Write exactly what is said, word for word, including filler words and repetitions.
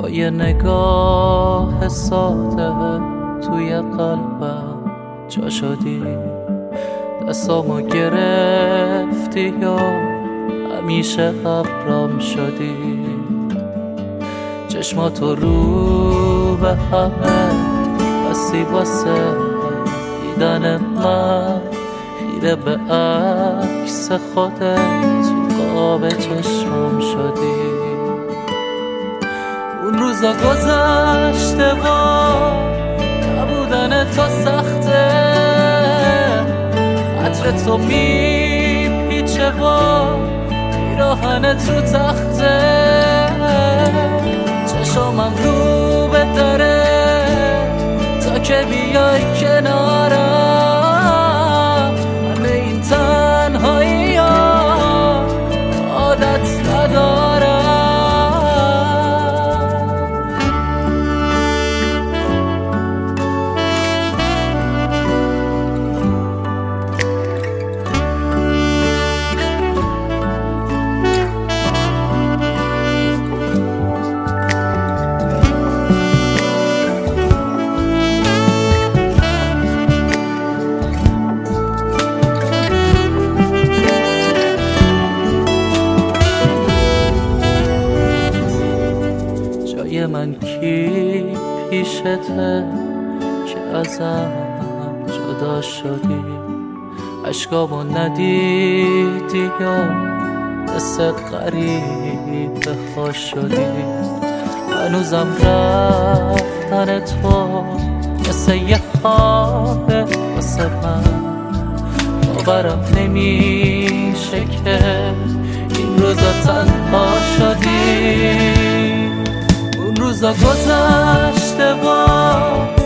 با یه نگاه ساده توی قلبم جا شدی. دستامو گرفتی یا همیشه ابرام شدی. چشماتو رو به همه بستی واسه دیدن من. خیره به عکس خودت تو قاب چشمم شدی. اون روزا گذشته و نبودن تو سخته. عطر تو میپیچه و پیراهن تو تخته. چشامم رو به دره تا که بیای کنارم. من این تنهایی ها عادت ندارم. من کی پیشته که ازم جدا شدی. عشقامو ندیدی یا مثل غریب خوش شدی. هنوزم رفتن تو مثل یه خوابه واسه من. باورم نمیشه که این روزا تنها شدی. روزا گذشته و